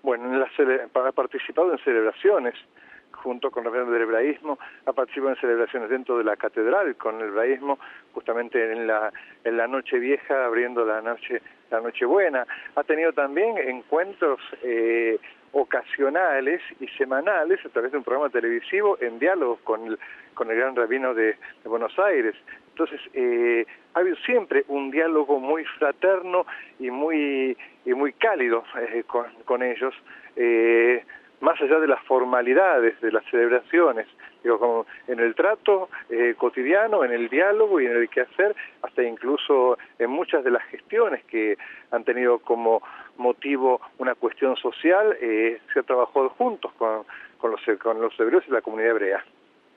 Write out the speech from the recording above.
Bueno, ha participado en celebraciones junto con los miembros del hebraísmo, ha participado en celebraciones dentro de la catedral con el hebraísmo, justamente en la noche vieja, abriendo la noche buena. Ha tenido también encuentros ocasionales y semanales a través de un programa televisivo en diálogo con el gran rabino de Buenos Aires. Entonces, ha habido siempre un diálogo muy fraterno y muy cálido con ellos, más allá de las formalidades de las celebraciones, digo, como en el trato cotidiano, en el diálogo y en el quehacer, hasta incluso en muchas de las gestiones que han tenido como motivo una cuestión social, se ha trabajado juntos con los hebreos y la comunidad hebrea.